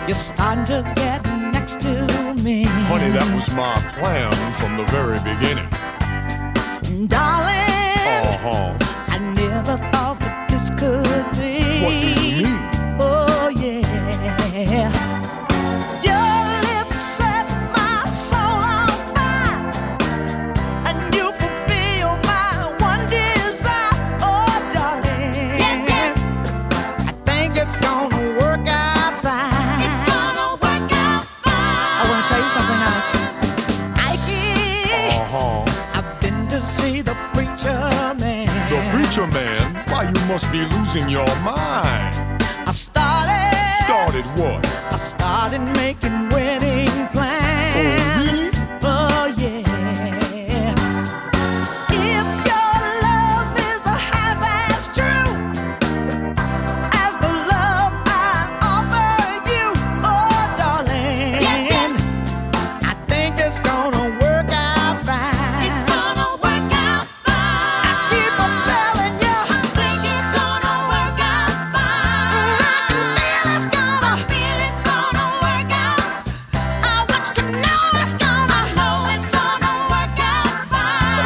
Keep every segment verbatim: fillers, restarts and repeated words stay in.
You're starting to get next to me. Honey, that was my plan from the very beginning. Darling, Uh-huh. I never thought that this could be. What do you mean? Oh, yeah. Your lips set my soul on fire, and you fulfill my one desire. Oh, darling. Yes, yes. I think it's gonna work out fine. It's gonna work out fine. I wanna tell you something, Ike. Ike, Uh-huh. I've been to see the preacher man. The preacher man? Why, you must be losing your mind. I started. Started what? I started making wedding plans. Oh, really? Oh, yeah. If your love is a half as true as the love I offer you, oh, darling. Yes, yes. I think it's gonna work out fine. It's gonna work out fine. I keep on telling you. I think it's gonna work out fine. I can feel it's gonna. I feel it's gonna work out. I want you to know it's gonna. I know it's gonna work out fine.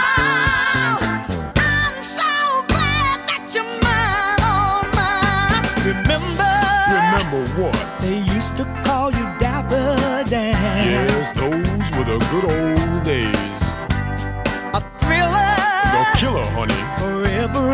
Oh, I'm so glad that you're mine, oh mine. Remember, Remember what? they used to call you Dapper Dan. Yes, those were the good old days. A thriller, The killer, honey. forever